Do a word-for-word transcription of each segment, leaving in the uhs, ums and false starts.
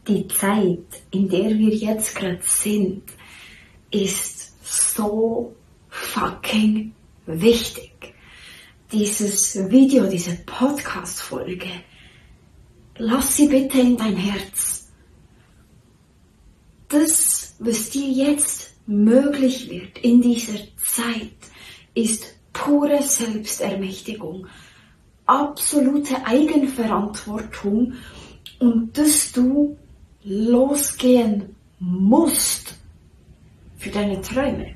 Die Zeit, in der wir jetzt gerade sind, ist so fucking wichtig. Dieses Video, diese Podcast-Folge, lass sie bitte in dein Herz. Das, was dir jetzt möglich wird in dieser Zeit, ist pure Selbstermächtigung, absolute Eigenverantwortung und dass du losgehen musst für deine Träume.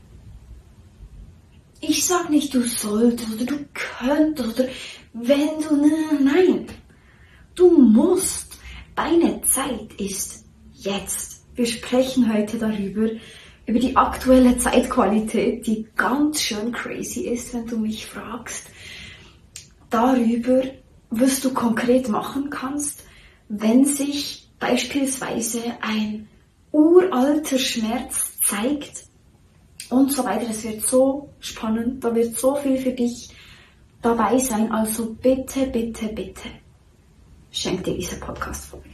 Ich sag nicht, du solltest oder du könntest oder wenn du, nein, du musst. Deine Zeit ist jetzt. Wir sprechen heute darüber, über die aktuelle Zeitqualität, die ganz schön crazy ist, wenn du mich fragst. Darüber, was du konkret machen kannst, wenn sich beispielsweise ein uralter Schmerz zeigt und so weiter. Es wird so spannend, da wird so viel für dich dabei sein. Also bitte, bitte, bitte, schenk dir diese Podcast-Folge.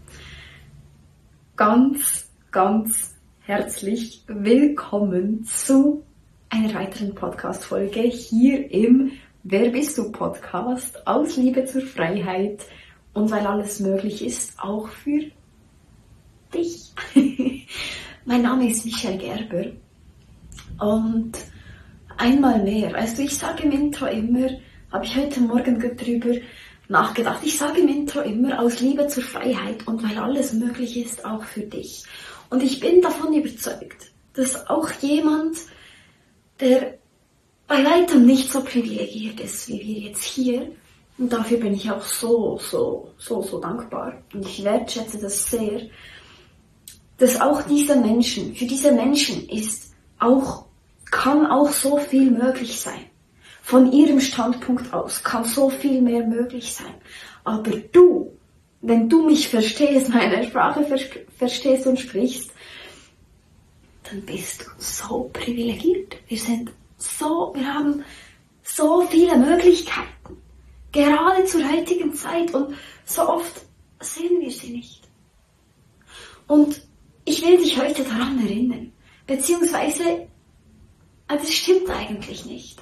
Ganz, ganz herzlich willkommen zu einer weiteren Podcast-Folge hier im Wer bist du Podcast aus Liebe zur Freiheit und weil alles möglich ist, auch für dich. Mein Name ist Michelle Gerber und einmal mehr, also ich sage im Intro immer, habe ich heute Morgen drüber nachgedacht, ich sage im Intro immer aus Liebe zur Freiheit und weil alles möglich ist, auch für dich. Und ich bin davon überzeugt, dass auch jemand, der bei weitem nicht so privilegiert ist wie wir jetzt hier, und dafür bin ich auch so, so, so, so dankbar und ich wertschätze das sehr, dass auch diese Menschen, für diese Menschen ist auch, kann auch so viel möglich sein. Von ihrem Standpunkt aus kann so viel mehr möglich sein. Aber du, wenn du mich verstehst, meine Sprache verstehst und sprichst, dann bist du so privilegiert. Wir sind so, wir haben so viele Möglichkeiten. Gerade zur heutigen Zeit und so oft sehen wir sie nicht. Und ich will dich heute daran erinnern, beziehungsweise, das stimmt eigentlich nicht.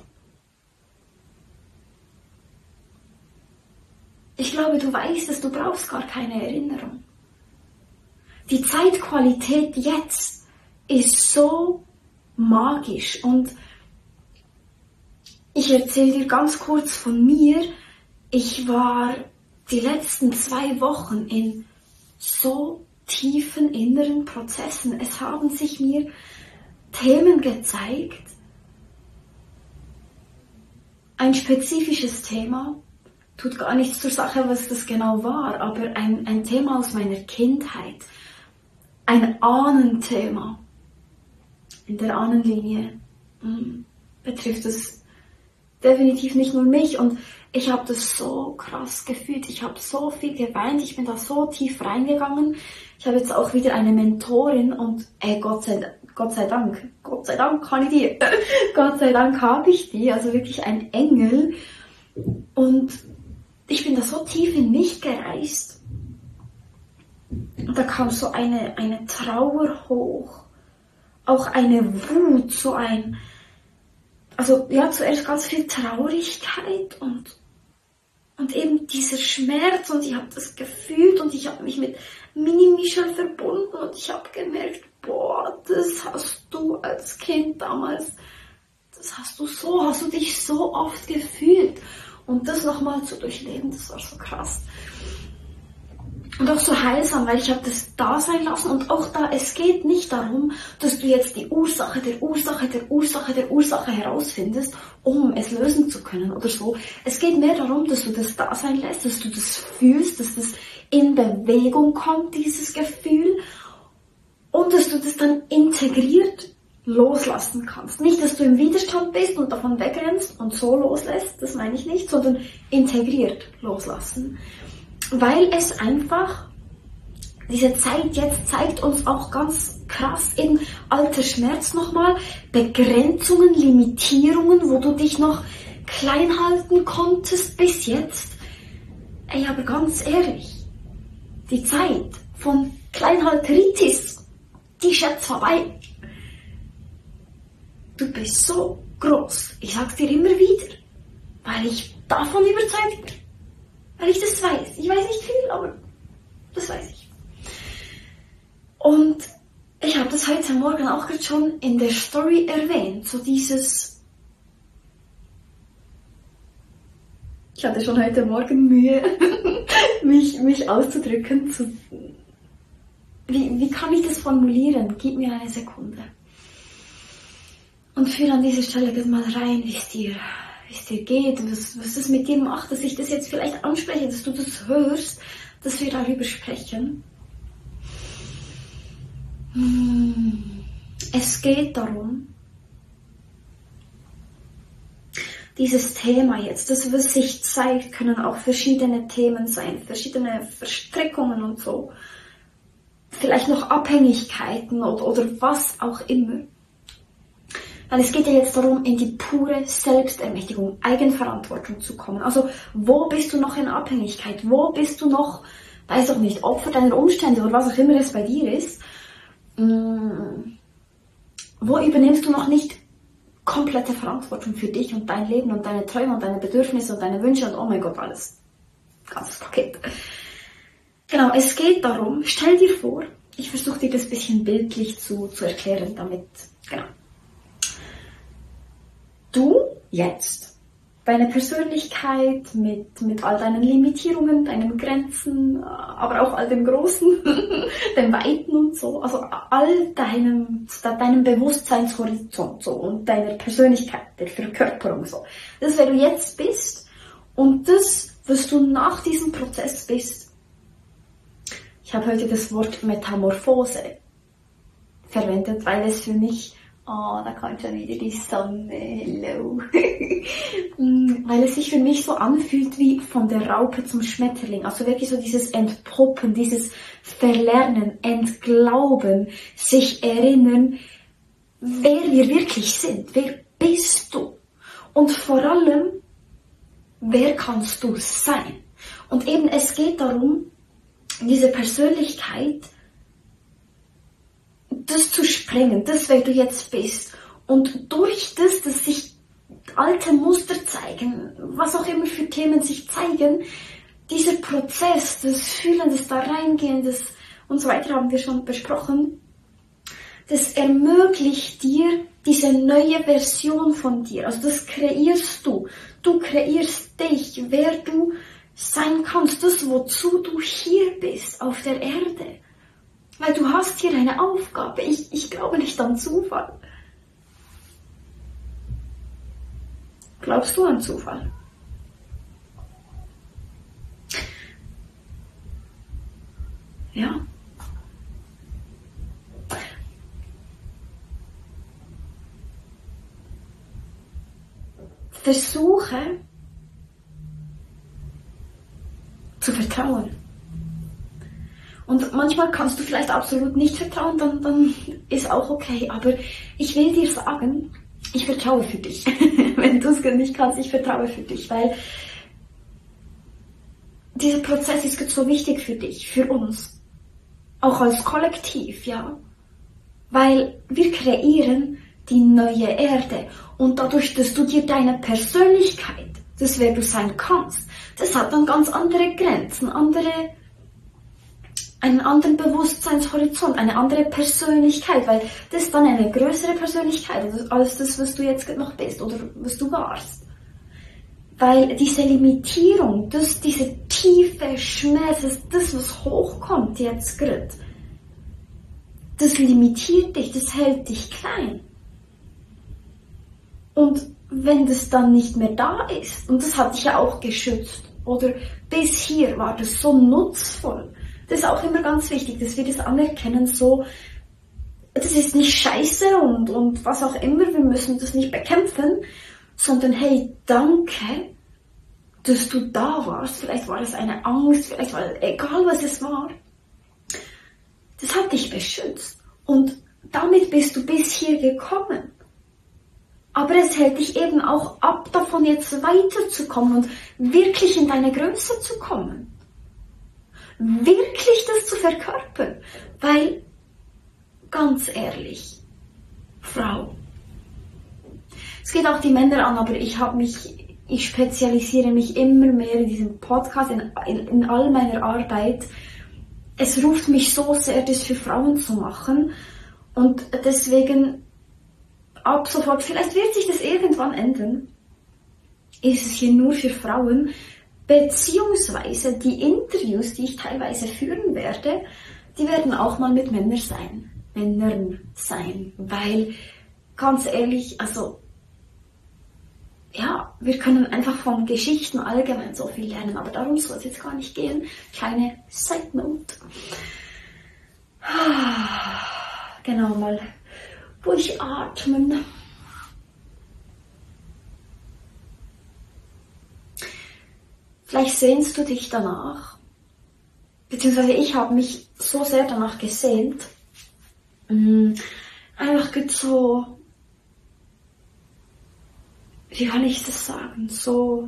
Ich glaube, du weißt es, du brauchst gar keine Erinnerung. Die Zeitqualität jetzt ist so magisch und ich erzähle dir ganz kurz von mir. Ich war die letzten zwei Wochen in so tiefen inneren Prozessen. Es haben sich mir Themen gezeigt, ein spezifisches Thema, tut gar nichts zur Sache, was das genau war, aber ein, ein Thema aus meiner Kindheit, ein Ahnenthema in der Ahnenlinie, mh, betrifft es definitiv nicht nur mich und ich habe das so krass gefühlt, ich habe so viel geweint, ich bin da so tief reingegangen. Ich habe jetzt auch wieder eine Mentorin und ey, Gott sei, Gott sei Dank, Gott sei Dank kann ich die, Gott sei Dank habe ich die, also wirklich ein Engel und ich bin da so tief in mich gereist und da kam so eine, eine Trauer hoch, auch eine Wut, so ein, also ja, zuerst ganz viel Traurigkeit und, und eben dieser Schmerz und ich habe das gefühlt und ich habe mich mit Mini-Michelle verbunden und ich habe gemerkt, boah, das hast du als Kind damals, das hast du so, hast du dich so oft gefühlt. Und das nochmal zu durchleben, das war so krass. Und auch so heilsam, weil ich habe das da sein lassen und auch da, es geht nicht darum, dass du jetzt die Ursache der Ursache der Ursache der Ursache herausfindest, um es lösen zu können oder so. Es geht mehr darum, dass du das da sein lässt, dass du das fühlst, dass das in Bewegung kommt, dieses Gefühl, und dass du das dann integriert loslassen kannst. Nicht, dass du im Widerstand bist und davon wegrennst und so loslässt, das meine ich nicht, sondern integriert loslassen. Weil es einfach, diese Zeit jetzt zeigt uns auch ganz krass eben alter Schmerz nochmal, Begrenzungen, Limitierungen, wo du dich noch klein halten konntest bis jetzt. Ey, aber ganz ehrlich, die Zeit von Kleinhalteritis, die ist jetzt vorbei. Du bist so groß. Ich sag's dir immer wieder, weil ich davon überzeugt bin. Weil ich das weiß. Ich weiß nicht viel, aber das weiß ich. Und ich habe das heute Morgen auch schon in der Story erwähnt. So dieses... Ich hatte schon heute Morgen Mühe, mich, mich auszudrücken. Zu, wie, wie kann ich das formulieren? Gib mir eine Sekunde. Und führe an dieser Stelle mal rein, wie es dir, wie es dir geht, was, was es mit dir macht, dass ich das jetzt vielleicht anspreche, dass du das hörst, dass wir darüber sprechen. Es geht darum, dieses Thema jetzt, das was sich zeigt, können auch verschiedene Themen sein, verschiedene Verstrickungen und so, vielleicht noch Abhängigkeiten oder, oder was auch immer. Weil es geht ja jetzt darum, in die pure Selbstermächtigung, Eigenverantwortung zu kommen. Also wo bist du noch in Abhängigkeit? Wo bist du noch, weiß auch nicht, Opfer deiner Umstände oder was auch immer es bei dir ist? Hm. Wo übernimmst du noch nicht komplette Verantwortung für dich und dein Leben und deine Träume und deine Bedürfnisse und deine Wünsche und oh mein Gott, alles. Ganzes Paket. Genau, es geht darum, stell dir vor, ich versuche dir das ein bisschen bildlich zu, zu erklären, damit, genau. Du jetzt, deine Persönlichkeit mit, mit all deinen Limitierungen, deinen Grenzen, aber auch all dem Großen, dem Weiten und so, also all deinem, deinem Bewusstseinshorizont so und deiner Persönlichkeit, der Verkörperung so. Das, wer du jetzt bist und das, was du nach diesem Prozess bist. Ich habe heute das Wort Metamorphose verwendet, weil es für mich oh, da kommt schon wieder die Sonne, hello. Weil es sich für mich so anfühlt wie von der Raupe zum Schmetterling. Also wirklich so dieses Entpoppen, dieses Verlernen, Entglauben, sich erinnern, wer wir wirklich sind. Wer bist du? Und vor allem, wer kannst du sein? Und eben es geht darum, diese Persönlichkeit das zu sprengen, das, wer du jetzt bist. Und durch das, dass sich alte Muster zeigen, was auch immer für Themen sich zeigen, dieser Prozess, das Fühlen, das da reingehen, das und so weiter haben wir schon besprochen, das ermöglicht dir diese neue Version von dir. Also das kreierst du. Du kreierst dich, wer du sein kannst, das, wozu du hier bist, auf der Erde. Weil du hast hier eine Aufgabe. Ich, ich glaube nicht an Zufall. Glaubst du an Zufall? Ja. Versuche zu vertrauen. Und manchmal kannst du vielleicht absolut nicht vertrauen, dann, dann ist auch okay. Aber ich will dir sagen, ich vertraue für dich. Wenn du es nicht kannst, ich vertraue für dich. Weil dieser Prozess ist so wichtig für dich, für uns. Auch als Kollektiv, ja. Weil wir kreieren die neue Erde. Und dadurch, dass du dir deine Persönlichkeit, das wer du sein kannst, das hat dann ganz andere Grenzen, andere... einen anderen Bewusstseinshorizont, eine andere Persönlichkeit, weil das ist dann eine größere Persönlichkeit als das, was du jetzt noch bist oder was du warst. Weil diese Limitierung, das, diese tiefe Schmerz, das, das was hochkommt jetzt gerade, das limitiert dich, das hält dich klein. Und wenn das dann nicht mehr da ist, und das hat dich ja auch geschützt, oder bis hier war das so nutzvoll, das ist auch immer ganz wichtig, dass wir das anerkennen, so, das ist nicht scheiße und, und was auch immer, wir müssen das nicht bekämpfen, sondern hey, danke, dass du da warst, vielleicht war es eine Angst, vielleicht war es, egal was es war, das hat dich beschützt und damit bist du bis hier gekommen. Aber es hält dich eben auch ab, davon jetzt weiterzukommen und wirklich in deine Größe zu kommen. wirklich das zu verkörpern. Weil, ganz ehrlich, Frau, es geht auch die Männer an, aber ich habe mich, ich spezialisiere mich immer mehr in diesem Podcast, in, in, in all meiner Arbeit. Es ruft mich so sehr, das für Frauen zu machen. Und deswegen, ab sofort, vielleicht wird sich das irgendwann ändern, ist es hier nur für Frauen, beziehungsweise die Interviews, die ich teilweise führen werde, die werden auch mal mit Männern sein. Männern sein. Weil, ganz ehrlich, also, ja, wir können einfach von Geschichten allgemein so viel lernen, aber darum soll es jetzt gar nicht gehen. Kleine Side Note. Genau, mal durchatmen. Vielleicht sehnst du dich danach, beziehungsweise ich habe mich so sehr danach gesehnt, einfach so, wie kann ich das sagen, so,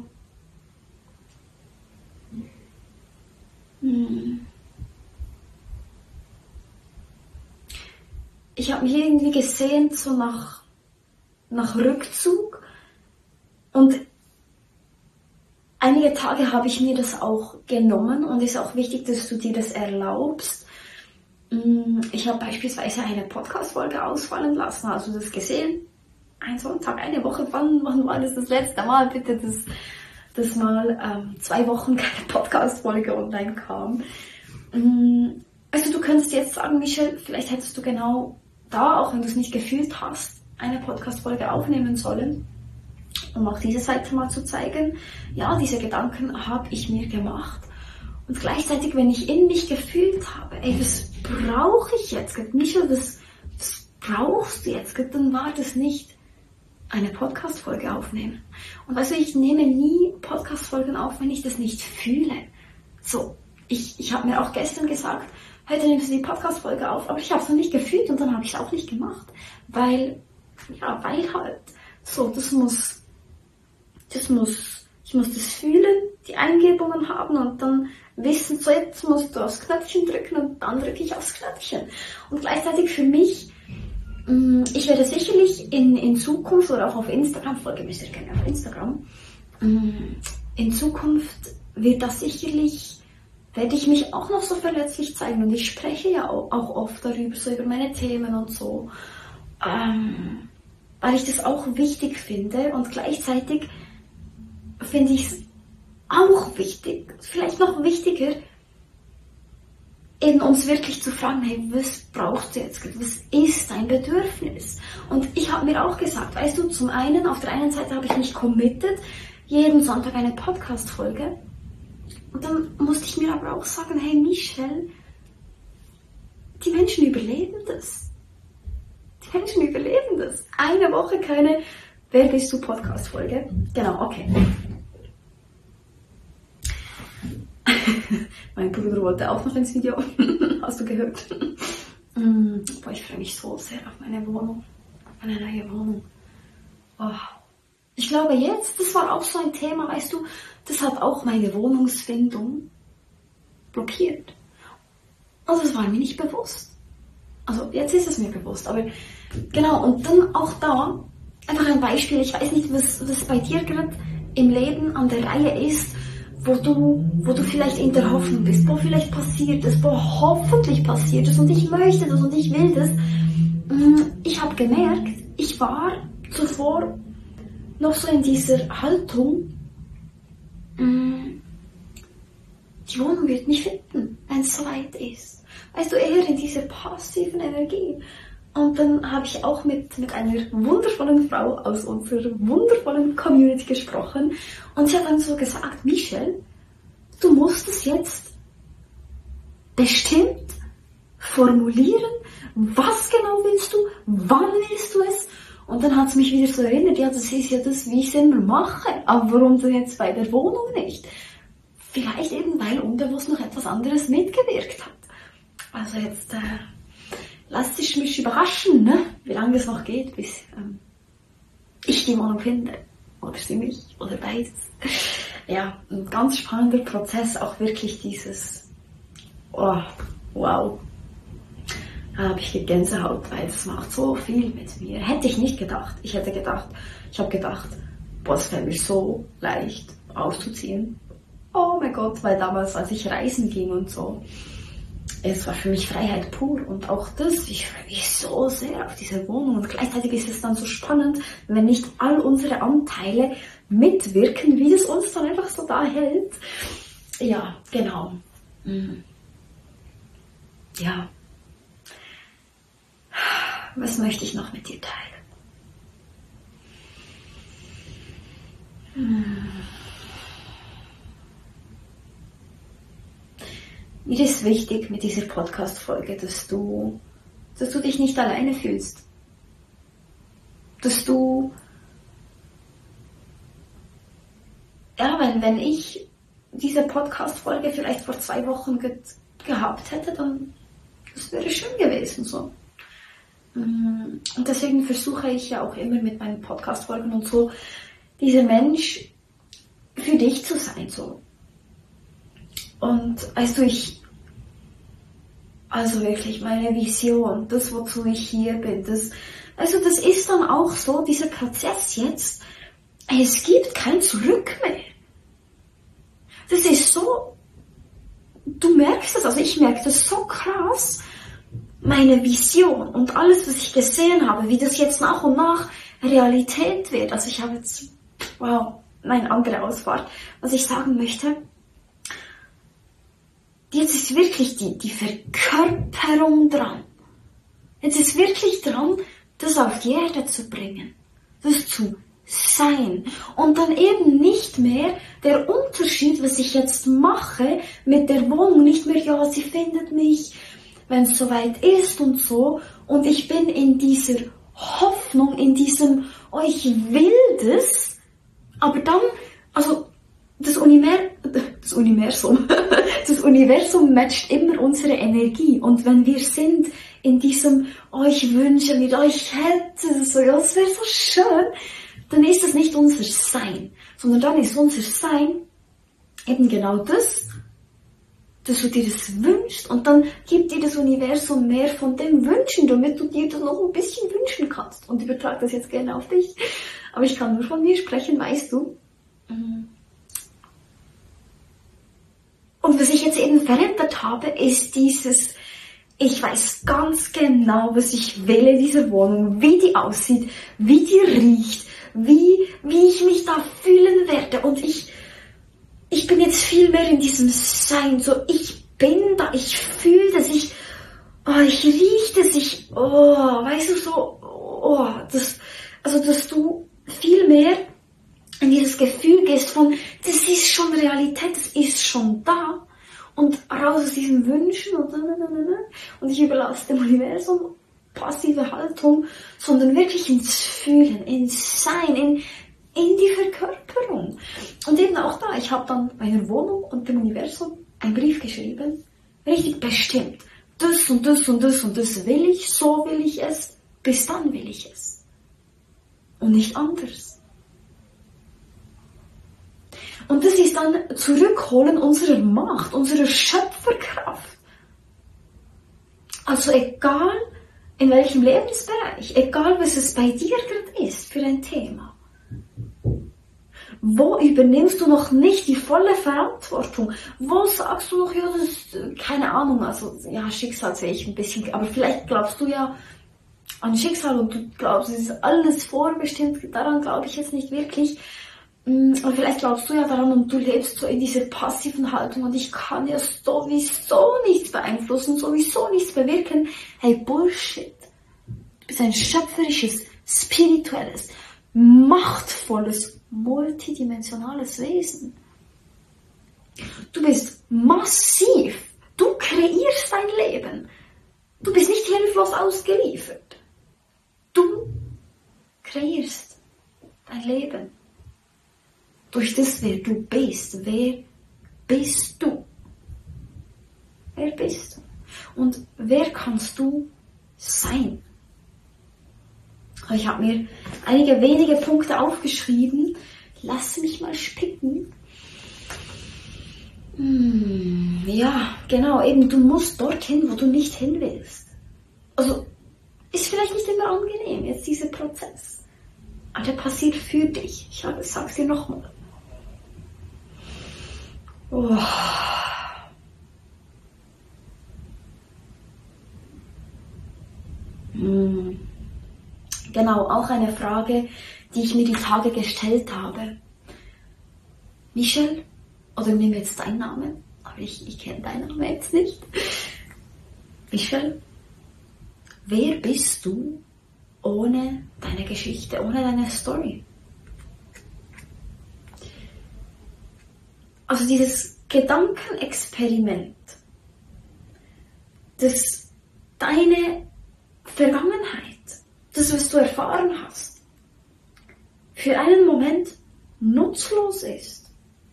ich habe mich irgendwie gesehnt so nach, nach Rückzug und einige Tage habe ich mir das auch genommen und es ist auch wichtig, dass du dir das erlaubst. Ich habe beispielsweise eine Podcast-Folge ausfallen lassen, hast du das gesehen? Ein Sonntag, eine Woche, wann, wann war das das letzte Mal? Bitte, dass, dass mal ähm, zwei Wochen keine Podcast-Folge online kam. Also du könntest jetzt sagen, Michelle, vielleicht hättest du genau da, auch wenn du es nicht gefühlt hast, eine Podcast-Folge aufnehmen sollen, um auch diese Seite mal zu zeigen. Ja, diese Gedanken habe ich mir gemacht. Und gleichzeitig, wenn ich in mich gefühlt habe, ey, das brauche ich jetzt, Michelle, das, das brauchst du jetzt, dann war das nicht eine Podcast-Folge aufnehmen. Und weißt du, ich nehme nie Podcast-Folgen auf, wenn ich das nicht fühle. So, ich, ich habe mir auch gestern gesagt, heute nimmst du die Podcast-Folge auf, aber ich habe es noch nicht gefühlt und dann habe ich es auch nicht gemacht. Weil, ja, weil halt, so, das muss, das muss, ich muss das fühlen, die Eingebungen haben und dann wissen, so jetzt musst du aufs Knöpfchen drücken und dann drücke ich aufs Knöpfchen. Und gleichzeitig für mich, ich werde sicherlich in, in Zukunft oder auch auf Instagram, folge mir sehr gerne auf Instagram, in Zukunft wird das sicherlich, werde ich mich auch noch so verletzlich zeigen und ich spreche ja auch, auch oft darüber, so über meine Themen und so, ähm, weil ich das auch wichtig finde und gleichzeitig finde ich es auch wichtig, vielleicht noch wichtiger, eben uns wirklich zu fragen, hey, was brauchst du jetzt? Was ist dein Bedürfnis? Und ich habe mir auch gesagt, weißt du, zum einen, auf der einen Seite habe ich mich committed, jeden Sonntag eine Podcast-Folge. Und dann musste ich mir aber auch sagen, hey Michelle, die Menschen überleben das. Die Menschen überleben das. Eine Woche keine Wer bist du Podcast-Folge. Genau, okay. Mein Bruder wollte auch noch ins Video. Hast du gehört? Boah, ich freue mich so sehr auf meine Wohnung. Auf meine neue Wohnung. Oh. Ich glaube jetzt, das war auch so ein Thema, weißt du, das hat auch meine Wohnungsfindung blockiert. Also es war mir nicht bewusst. Also jetzt ist es mir bewusst, aber genau, und dann auch da, einfach ein Beispiel, ich weiß nicht, was, was bei dir gerade im Leben an der Reihe ist, wo du, wo du vielleicht in der Hoffnung bist, wo vielleicht passiert ist, wo hoffentlich passiert ist und ich möchte das und ich will das. Ich habe gemerkt, ich war zuvor noch so in dieser Haltung, die Wohnung wird mich finden, wenn es soweit ist. Weißt du, eher in dieser passiven Energie. Und dann habe ich auch mit, mit einer wundervollen Frau aus unserer wundervollen Community gesprochen. Und sie hat dann so gesagt, Michelle, du musst es jetzt bestimmt formulieren. Was genau willst du? Wann willst du es? Und dann hat es mich wieder so erinnert, ja, das ist ja das, wie ich es immer mache. Aber warum denn jetzt bei der Wohnung nicht? Vielleicht eben, weil unbewusst noch etwas anderes mitgewirkt hat. Also jetzt... Äh, Lasst dich mich überraschen, ne? Wie lange es noch geht, bis ähm, ich die Wohnung finde. Oder sie mich, oder beides. Ja, ein ganz spannender Prozess, auch wirklich dieses oh, wow. Da habe ich Gänsehaut, weil das macht so viel mit mir. Hätte ich nicht gedacht. Ich hätte gedacht, ich habe gedacht, boah, es fällt mir so leicht auszuziehen. Oh mein Gott, weil damals, als ich reisen ging und so, es war für mich Freiheit pur. Und auch das, ich freue mich so sehr auf diese Wohnung. Und gleichzeitig ist es dann so spannend, wenn nicht all unsere Anteile mitwirken, wie es uns dann einfach so da hält. Ja, genau. Mhm. Ja. Was möchte ich noch mit dir teilen? Hm. Mir ist wichtig mit dieser Podcast-Folge, dass du, dass du dich nicht alleine fühlst. Dass du, ja, wenn, wenn ich diese Podcast-Folge vielleicht vor zwei Wochen ge- gehabt hätte, dann das wäre schön gewesen, so. Und deswegen versuche ich ja auch immer mit meinen Podcast-Folgen und so, dieser Mensch für dich zu sein, so. Und weißt du, ich, also wirklich meine Vision, das, wozu ich hier bin, das, also das ist dann auch so, dieser Prozess jetzt, es gibt kein Zurück mehr. Das ist so, du merkst es, also ich merke das so krass, meine Vision und alles, was ich gesehen habe, wie das jetzt nach und nach Realität wird. Also ich habe jetzt, wow, eine andere Ausfahrt. Was ich sagen möchte, jetzt ist wirklich die, die Verkörperung dran. Jetzt ist wirklich dran, das auf die Erde zu bringen. Das zu sein. Und dann eben nicht mehr der Unterschied, was ich jetzt mache mit der Wohnung, nicht mehr, ja, sie findet mich, wenn es soweit ist und so. Und ich bin in dieser Hoffnung, in diesem, oh, ich will das, aber dann, also das, Univer das Universum, das Universum matcht immer unsere Energie. Und wenn wir sind in diesem, oh, ich wünsche mir, oh, ich hätte es so, ja, das wäre so schön, dann ist das nicht unser Sein, sondern dann ist unser Sein eben genau das, dass du dir das wünschst, und dann gibt dir das Universum mehr von dem Wünschen, damit du dir das noch ein bisschen wünschen kannst. Und ich übertrage das jetzt gerne auf dich, aber ich kann nur von mir sprechen, weißt du. Und was ich jetzt eben verändert habe, ist dieses, ich weiß ganz genau, was ich will in dieser Wohnung, wie die aussieht, wie die riecht, wie, wie ich mich da fühlen werde. Und ich Ich bin jetzt viel mehr in diesem Sein, so ich bin da, ich fühle das, ich, oh, ich rieche das, ich, oh, weißt du, so, oh, das, also, dass du viel mehr in dieses Gefühl gehst von, das ist schon Realität, das ist schon da, und raus aus diesen Wünschen und, und ich überlasse dem Universum passive Haltung, sondern wirklich ins Fühlen, ins Sein, in, in die Verkörperung. Und eben auch da, ich habe dann meiner Wohnung und dem Universum einen Brief geschrieben, richtig bestimmt. Das und das und das und das will ich, so will ich es, bis dann will ich es. Und nicht anders. Und das ist dann Zurückholen unserer Macht, unserer Schöpferkraft. Also egal in welchem Lebensbereich, egal was es bei dir gerade ist für ein Thema. Wo übernimmst du noch nicht die volle Verantwortung? Wo sagst du noch, ja, das ist, keine Ahnung, also, ja, Schicksal sehe ich ein bisschen, aber vielleicht glaubst du ja an Schicksal und du glaubst, es ist alles vorbestimmt, daran glaube ich jetzt nicht wirklich. Aber vielleicht glaubst du ja daran und du lebst so in dieser passiven Haltung und ich kann ja sowieso nichts beeinflussen, sowieso nichts bewirken. Hey, Bullshit. Du bist ein schöpferisches, spirituelles, machtvolles, multidimensionales Wesen. Du bist massiv. Du kreierst dein Leben. Du bist nicht hilflos ausgeliefert. Du kreierst dein Leben. Durch das, wer du bist. Wer bist du? Wer bist du? Und wer kannst du sein? Ich habe mir einige wenige Punkte aufgeschrieben. Lass mich mal spicken. Hm, ja, genau, eben, du musst dorthin, wo du nicht hin willst. Also, ist vielleicht nicht immer angenehm, jetzt dieser Prozess. Aber der passiert für dich. Ich sag's dir nochmal. Oh. Hm. Genau, auch eine Frage, die ich mir die Tage gestellt habe. Michelle, oder nehmen wir jetzt deinen Namen, aber ich, ich kenne deinen Namen jetzt nicht. Michelle, wer bist du ohne deine Geschichte, ohne deine Story? Also dieses Gedankenexperiment, dass deine Vergangenheit, das, was du erfahren hast, für einen Moment nutzlos ist.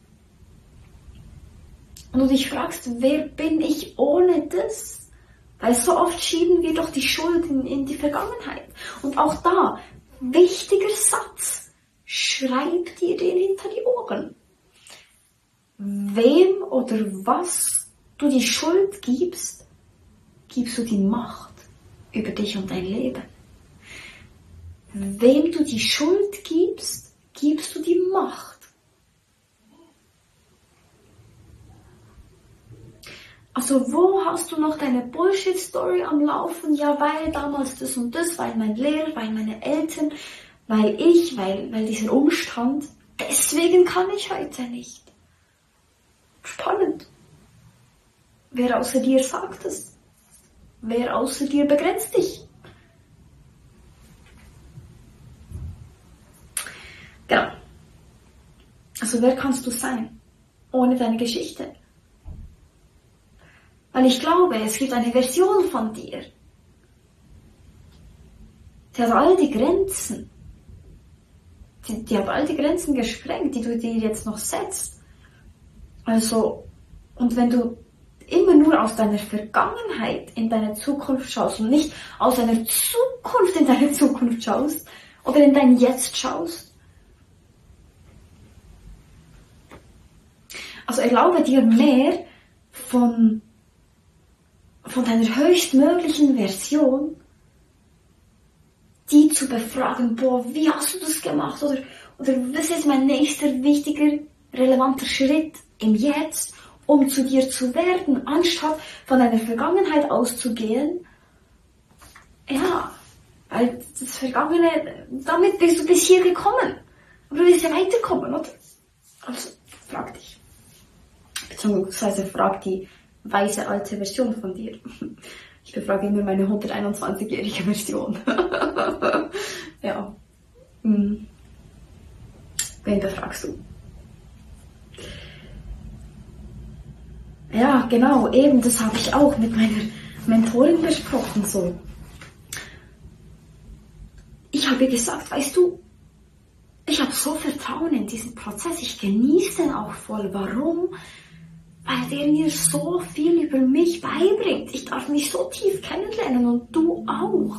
Und du dich fragst, wer bin ich ohne das? Weil so oft schieben wir doch die Schuld in, in die Vergangenheit. Und auch da, wichtiger Satz, schreib dir den hinter die Ohren. Wem oder was du die Schuld gibst, gibst du die Macht über dich und dein Leben. Wem du die Schuld gibst, gibst du die Macht. Also wo hast du noch deine Bullshit-Story am Laufen? Ja, weil damals das und das, weil mein Lehrer, weil meine Eltern, weil ich, weil, weil dieser Umstand. Deswegen kann ich heute nicht. Spannend. Wer außer dir sagt es? Wer außer dir begrenzt dich? Genau. Also wer kannst du sein ohne deine Geschichte? Weil ich glaube, es gibt eine Version von dir. Die hat all die Grenzen. Die, die hat all die Grenzen gesprengt, die du dir jetzt noch setzt. Also, und wenn du immer nur aus deiner Vergangenheit in deine Zukunft schaust und nicht aus deiner Zukunft in deine Zukunft schaust oder in dein Jetzt schaust, also erlaube dir mehr von, von deiner höchstmöglichen Version, die zu befragen, boah, wie hast du das gemacht? Oder, oder was ist mein nächster wichtiger, relevanter Schritt im Jetzt, um zu dir zu werden, anstatt von deiner Vergangenheit auszugehen? Ja, weil das Vergangene, damit bist du bis hier gekommen. Aber du willst ja weiterkommen, oder? Also, frag dich. Beziehungsweise frag die weise alte Version von dir. Ich befrage immer meine hunderteinundzwanzigjährige Version. Ja. Hm. Wen befragst du? Ja, genau, eben, das habe ich auch mit meiner Mentorin besprochen, so. Ich habe ihr gesagt, weißt du, ich habe so Vertrauen in diesen Prozess, ich genieße den auch voll. Warum? Weil der mir so viel über mich beibringt. Ich darf mich so tief kennenlernen und du auch.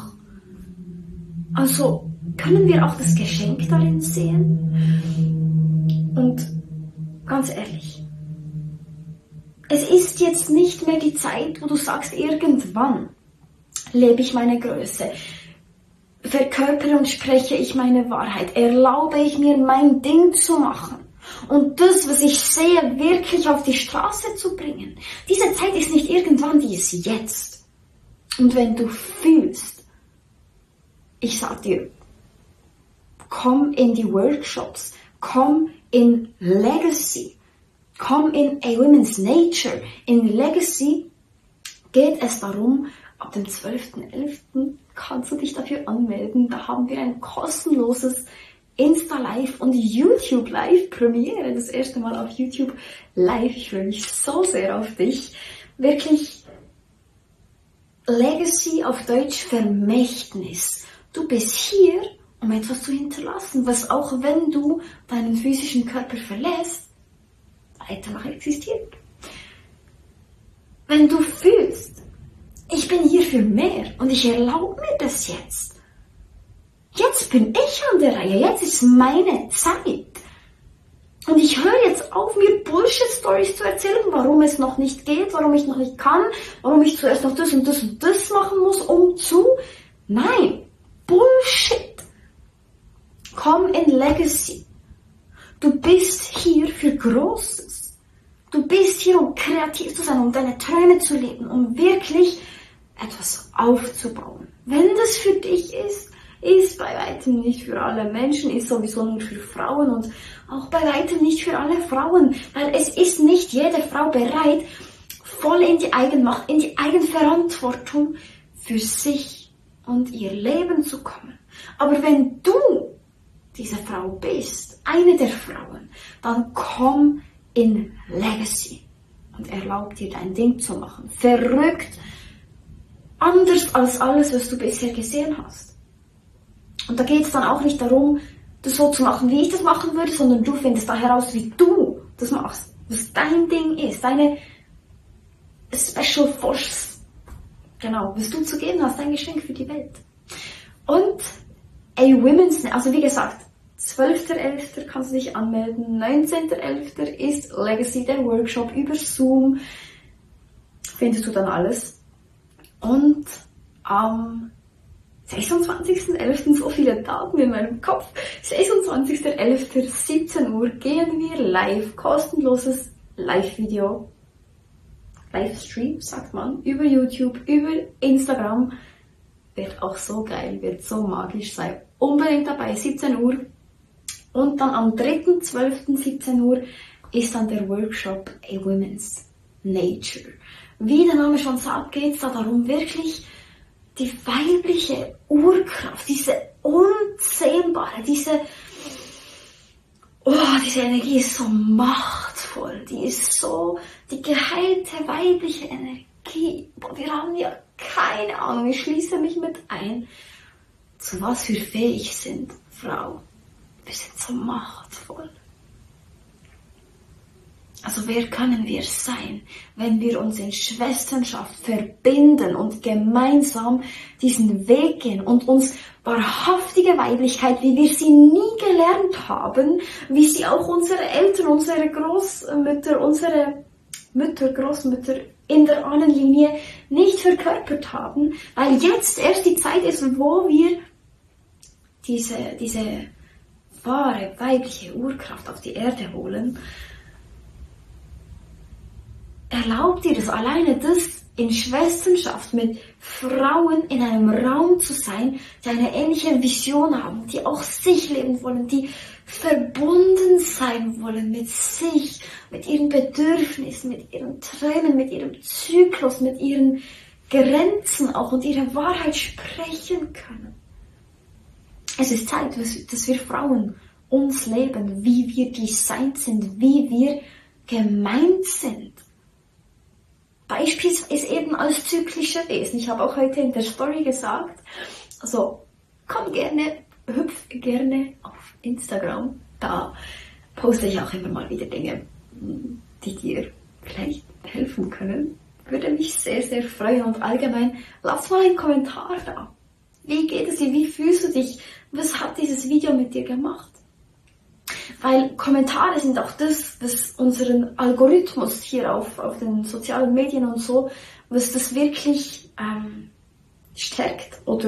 Also können wir auch das Geschenk darin sehen? Und ganz ehrlich, es ist jetzt nicht mehr die Zeit, wo du sagst, irgendwann lebe ich meine Größe, verkörpere und spreche ich meine Wahrheit, erlaube ich mir mein Ding zu machen und das, was ich sehe, wirklich auf die Straße zu bringen. Diese Zeit ist nicht irgendwann, die ist jetzt. Und wenn du fühlst, ich sag dir, komm in die Workshops, komm in Legacy, komm in A Women's Nature. In Legacy geht es darum, ab dem zwölften elften kannst du dich dafür anmelden. Da haben wir ein kostenloses Insta-Live und YouTube-Live-Premiere. Das erste Mal auf YouTube live. Ich freue mich so sehr auf dich. Wirklich Legacy auf Deutsch Vermächtnis. Du bist hier, um etwas zu hinterlassen, was auch wenn du deinen physischen Körper verlässt, weiter noch existiert. Wenn du fühlst, ich bin hier für mehr und ich erlaube mir das jetzt. Jetzt bin ich an der Reihe, jetzt ist meine Zeit. Und ich höre jetzt auf, mir Bullshit-Stories zu erzählen, warum es noch nicht geht, warum ich noch nicht kann, warum ich zuerst noch das und das und das machen muss, um zu... Nein, Bullshit. Komm in Legacy. Du bist hier für Großes. Du bist hier, um kreativ zu sein, um deine Träume zu leben, um wirklich etwas aufzubauen. Wenn das für dich ist, ist bei weitem nicht für alle Menschen, ist sowieso nur für Frauen und auch bei weitem nicht für alle Frauen, weil es ist nicht jede Frau bereit, voll in die Eigenmacht, in die Eigenverantwortung für sich und ihr Leben zu kommen. Aber wenn du diese Frau bist, eine der Frauen, dann komm in Legacy und erlaub dir dein Ding zu machen. Verrückt, anders als alles, was du bisher gesehen hast. Und da geht es dann auch nicht darum, das so zu machen, wie ich das machen würde, sondern du findest da heraus, wie du das machst, was dein Ding ist, deine Special Force, genau, was du zu geben hast, dein Geschenk für die Welt. Und A Women's, also wie gesagt, zwölfter elfter kannst du dich anmelden, neunzehnter elfter ist Legacy, der Workshop über Zoom, findest du dann alles. Und am sechsundzwanzigster elfter so viele Daten in meinem Kopf, sechsundzwanzigster elfter siebzehn Uhr gehen wir live, kostenloses Live-Video, Livestream, sagt man, über YouTube, über Instagram, wird auch so geil, wird so magisch, sei unbedingt dabei, siebzehn Uhr. Und dann am dritter zwölfter siebzehn Uhr ist dann der Workshop A Women's Nature. Wie der Name schon sagt, geht es da darum, wirklich die weibliche Urkraft, diese unzähmbare, diese, oh, diese Energie ist so machtvoll, die ist so, die geheilte weibliche Energie. Boah, wir haben ja keine Ahnung, ich schließe mich mit ein, zu was wir fähig sind, Frau. Wir sind so machtvoll. Also wer können wir sein, wenn wir uns in Schwesternschaft verbinden und gemeinsam diesen Weg gehen und uns wahrhaftige Weiblichkeit, wie wir sie nie gelernt haben, wie sie auch unsere Eltern, unsere Großmütter, unsere Mütter, Großmütter in der Ahnenlinie nicht verkörpert haben, weil jetzt erst die Zeit ist, wo wir diese, diese wahre weibliche Urkraft auf die Erde holen. Erlaubt dir das, alleine das in Schwesternschaft mit Frauen in einem Raum zu sein, die eine ähnliche Vision haben, die auch sich leben wollen, die verbunden sein wollen mit sich, mit ihren Bedürfnissen, mit ihren Träumen, mit ihrem Zyklus, mit ihren Grenzen auch und ihre Wahrheit sprechen können. Es ist Zeit, dass wir Frauen uns leben, wie wir designt sind, wie wir gemeint sind. Beispielsweise eben als zyklische Wesen. Ich habe auch heute in der Story gesagt, also komm gerne, hüpf gerne auf Instagram. Da poste ich auch immer mal wieder Dinge, die dir vielleicht helfen können. Würde mich sehr, sehr freuen und allgemein, lass mal einen Kommentar da. Wie geht es dir? Wie fühlst du dich? Was hat dieses Video mit dir gemacht? Weil Kommentare sind auch das, was unseren Algorithmus hier auf, auf den sozialen Medien und so, was das wirklich ähm, stärkt. Oder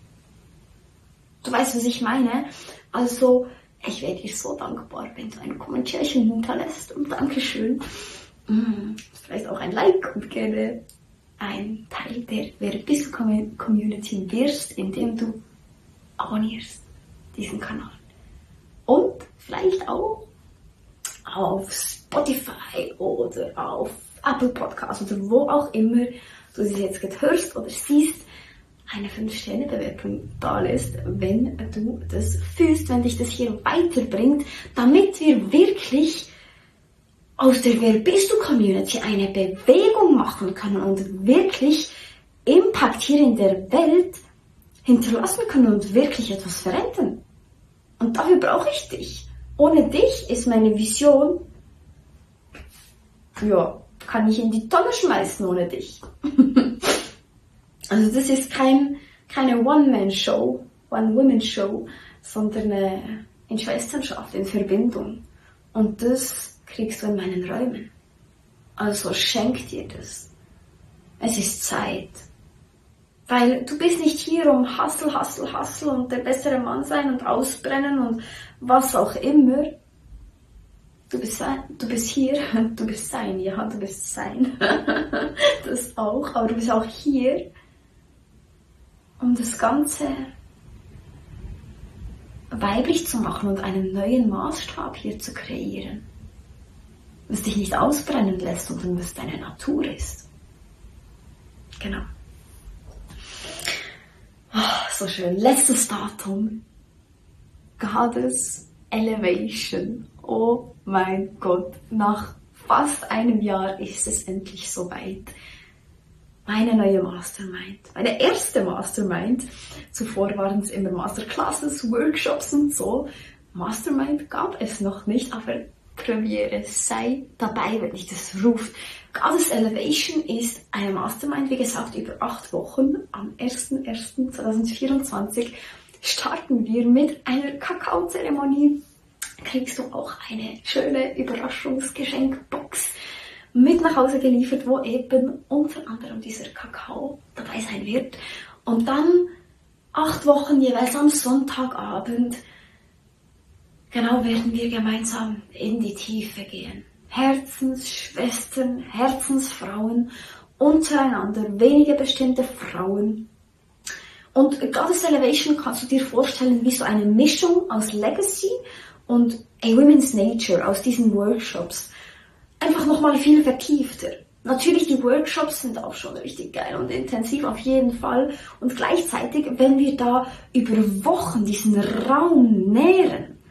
du weißt, was ich meine. Also, ich wäre dir so dankbar, wenn du ein Kommentierchen hinterlässt. Und Dankeschön. Mm, vielleicht auch ein Like und gerne ein Teil der Wer bist du Community wirst, indem du abonnierst diesen Kanal. Und vielleicht auch auf Spotify oder auf Apple Podcasts oder wo auch immer du sie jetzt gerade hörst oder siehst, eine fünf Sterne Bewertung da lässt, wenn du das fühlst, wenn dich das hier weiterbringt, damit wir wirklich aus der Wer bist du Community eine Bewegung machen können und wirklich Impact hier in der Welt hinterlassen können und wirklich etwas verändern. Und dafür brauche ich dich. Ohne dich ist meine Vision, ja, kann ich in die Tonne schmeißen ohne dich. Also das ist kein, keine One-Man-Show, One-Woman-Show, sondern äh, in Schwesternschaft, in Verbindung. Und das kriegst du in meinen Räumen. Also schenk dir das. Es ist Zeit. Weil du bist nicht hier, um Hustle, Hustle, Hustle und der bessere Mann sein und ausbrennen und was auch immer. Du bist, du bist hier, du bist sein, ja, du bist sein. Das auch, aber du bist auch hier, um das Ganze weiblich zu machen und einen neuen Maßstab hier zu kreieren. Was dich nicht ausbrennen lässt und was deine Natur ist. Genau. Oh, so schön. Letztes Datum. Goddess Elevation. Oh mein Gott. Nach fast einem Jahr ist es endlich soweit. Meine neue Mastermind. Meine erste Mastermind. Zuvor waren es immer Masterclasses, Workshops und so. Mastermind gab es noch nicht, aber Premiere, sei dabei, wenn dich das ruft. Goddess Elevation ist eine Mastermind, wie gesagt, über acht Wochen. Am ersten ersten zweitausendvierundzwanzig starten wir mit einer Kakaozeremonie. Kriegst du auch eine schöne Überraschungsgeschenkbox mit nach Hause geliefert, wo eben unter anderem dieser Kakao dabei sein wird. Und dann acht Wochen jeweils am Sonntagabend, genau, werden wir gemeinsam in die Tiefe gehen. Herzensschwestern, Herzensfrauen untereinander, wenige bestimmte Frauen. Und Goddess Elevation kannst du dir vorstellen wie so eine Mischung aus Legacy und A Women's Nature aus diesen Workshops. Einfach nochmal viel vertiefter. Natürlich, die Workshops sind auch schon richtig geil und intensiv auf jeden Fall. Und gleichzeitig, wenn wir da über Wochen diesen Raum nähren,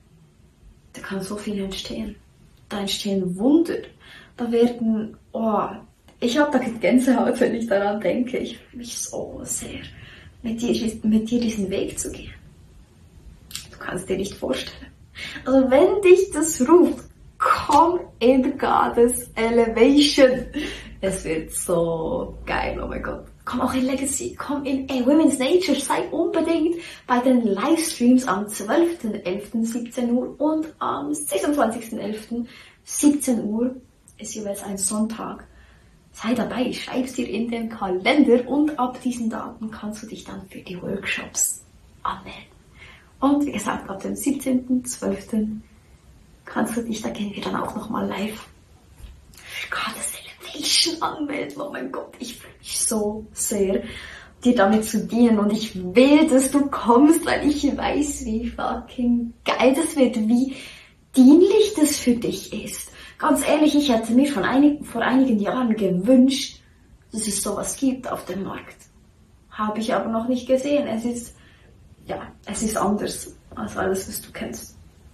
da kann so viel entstehen. Da entstehen Wunder. Da werden, oh, ich habe da Gänsehaut, wenn ich daran denke. Ich freue mich so sehr, mit dir, mit dir diesen Weg zu gehen. Du kannst dir nicht vorstellen. Also wenn dich das ruft, komm in Goddess Elevation. Es wird so geil, oh mein Gott. Komm auch in Legacy, komm in A Women's Nature, sei unbedingt bei den Livestreams am zwölften elften siebzehn Uhr und am sechsundzwanzigsten elften siebzehn Uhr. Ist jeweils ein Sonntag. Sei dabei, schreib's dir in den Kalender und ab diesen Daten kannst du dich dann für die Workshops anmelden. Und wie gesagt, ab dem siebzehnten zwölften kannst du dich, da gehen wir dann auch nochmal live für Goddess Elevation anmelden. Oh mein Gott, ich freue mich so sehr, dir damit zu dienen. Und ich will, dass du kommst, weil ich weiß, wie fucking geil das wird, wie dienlich das für dich ist. Ganz ehrlich, ich hätte mir von einig, vor einigen Jahren gewünscht, dass es sowas gibt auf dem Markt. Habe ich aber noch nicht gesehen. Es ist, ja, es ist anders als alles, was du kennst.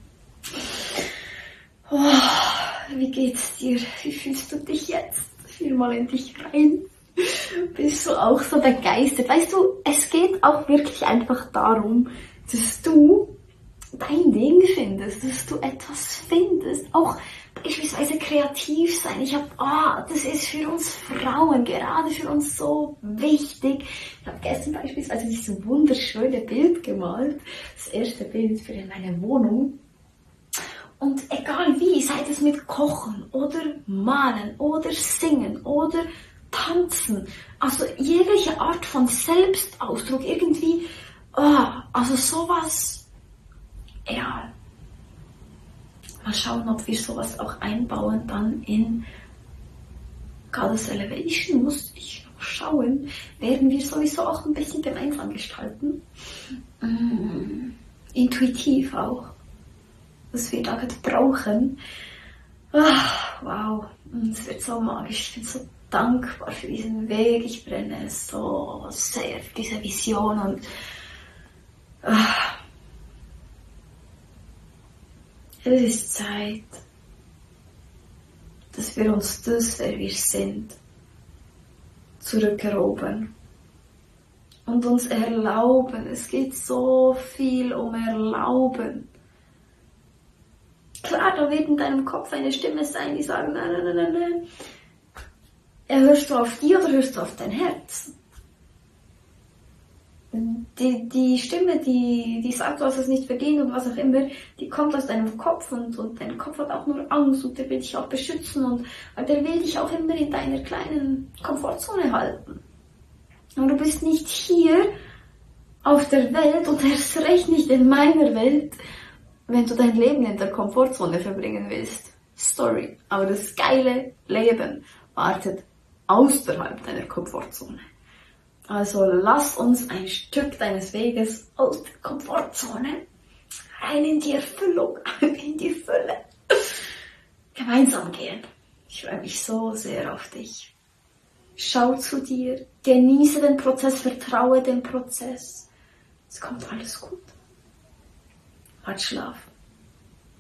Oh, wie geht's dir? Wie fühlst du dich jetzt? Fühl mal in dich rein. Bist du auch so begeistert? Weißt du, es geht auch wirklich einfach darum, dass du dein Ding findest, dass du etwas findest. Auch beispielsweise kreativ sein. Ich habe, ah, das ist für uns Frauen, gerade für uns so wichtig. Ich habe gestern beispielsweise dieses wunderschöne Bild gemalt. Das erste Bild für meine Wohnung. Und egal wie, sei es mit Kochen oder Malen oder Singen oder Tanzen, also jegliche Art von Selbstausdruck, irgendwie, oh, also sowas, ja, mal schauen, ob wir sowas auch einbauen dann in Goddess Elevation, muss ich noch schauen, werden wir sowieso auch ein bisschen gemeinsam gestalten, mm, intuitiv auch. Was wir da brauchen. Ah, wow, es wird so magisch. Ich bin so dankbar für diesen Weg. Ich brenne so sehr für diese Vision und ah, es ist Zeit, dass wir uns das, wer wir sind, zurückerobern und uns erlauben. Es geht so viel um Erlauben. Klar, da wird in deinem Kopf eine Stimme sein, die sagt, nein, nein, nein, nein. Hörst du auf die oder hörst du auf dein Herz? die, die Stimme, die, die sagt, du hast es nicht verdient und was auch immer, die kommt aus deinem Kopf und, und dein Kopf hat auch nur Angst und der will dich auch beschützen und der will dich auch immer in deiner kleinen Komfortzone halten. Und du bist nicht hier auf der Welt und erst recht nicht in meiner Welt, wenn du dein Leben in der Komfortzone verbringen willst. Sorry, aber das geile Leben wartet außerhalb deiner Komfortzone. Also lass uns ein Stück deines Weges aus der Komfortzone rein in die Erfüllung, in die Fülle gemeinsam gehen. Ich freue mich so sehr auf dich. Schau zu dir, genieße den Prozess, vertraue dem Prozess. Es kommt alles gut. Hart Schlaf.